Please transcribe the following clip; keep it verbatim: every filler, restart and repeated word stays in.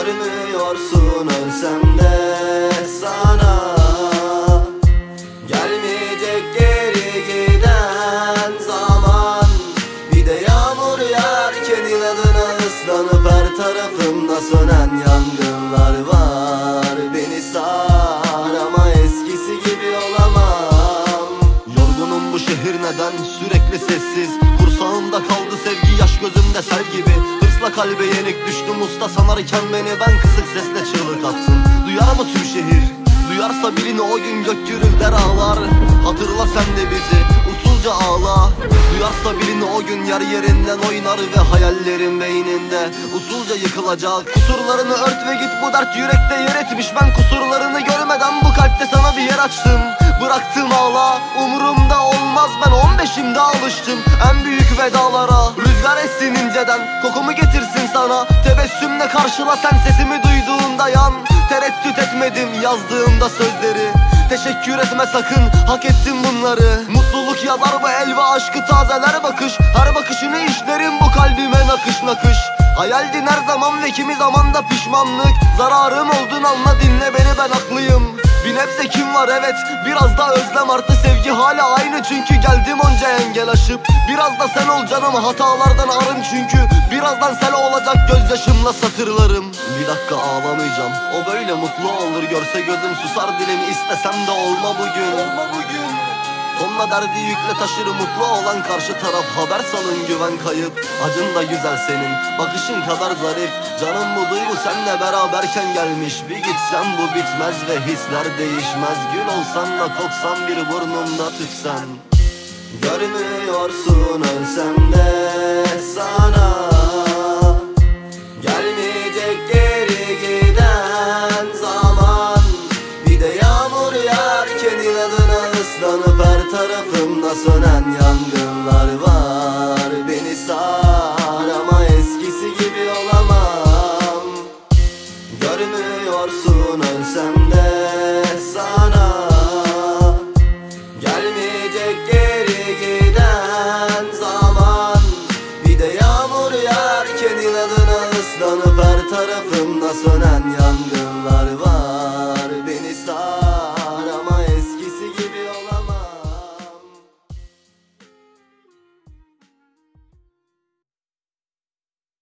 Görmüyorsun ölsem de sana gelmeyecek geri giden zaman. Bir de yağmur yağarken inadına ıslanıp her tarafımda sönen yangınlar var. Beni sar ama eskisi gibi olamam. Yorgunum bu şehir neden sürekli sessiz. Kursağımda kaldı sevgi yaş gözümde sel gibi. Hırsla kalbe yenik düştüm usta sanarken beni ben kısık sesle çığlık attım. Duyar mı tüm şehir? Duyarsa bilin o gün gök gürülder ağlar. Hatırla sen de bizi usulca ağla. Duyarsa bilin o gün yer yerinden oynar ve hayallerin beyninde usulca yıkılacak. Kusurlarını ört ve git, bu dert yürekte yer etmiş. Ben kusurlarını görmeden bu kalpte sana bir yer açtım. Bıraktım ağla, umurumda olmaz, ben on beşimde alıştım en büyük vedalara. Rüzgar essin inceden, kokumu getirsin sana. Tebessümle karşıla sen sesimi duyduğunda yan. Tereddüt etmedim yazdığımda sözleri. Teşekkür etme sakın, hak ettim bunları. Mutluluk yazar bu el ve aşkı tazeler bakış. Her bakışını işlerim bu kalbime nakış nakış. Hayaldin her zaman ve kimi zaman da pişmanlık. Zararım oldun anla dinle beni, ben haklıyım. Bir nebze kim var evet, biraz da özlem arttı. Sevgi hala aynı çünkü geldim onca engel aşıp. Biraz da sen ol canım, hatalardan arın çünkü. Birazdan sel olacak gözyaşımla satırlarım. Bir dakika ağlamayacağım, o böyle mutlu olur. Görse gözüm susar dilim, istesem de olma bugün, olma bugün. Tonla derdi yükle taşır mutlu olan karşı taraf. Haber salın güven kayıp, acın da güzel senin. Bakışın kadar zarif, canım bu duygu seninle beraberken gelmiş. Bir gitsen bu bitmez ve hisler değişmez. Gül olsan da koksan bir burnumda tütsen. Görmüyorsun ölsem de sana gelmeyecek geri giden zaman. Bir de yağmur yağarken inadına ıslanıp her tarafımda sönen yangınlar var. Beni sar ama eskisi gibi olamam. Görmüyorsun ölsem de sana gelmeyecek geri giden zaman. Bir de yağmur yağarken inadına ıslanıp her tarafımda sönen yangınlar var.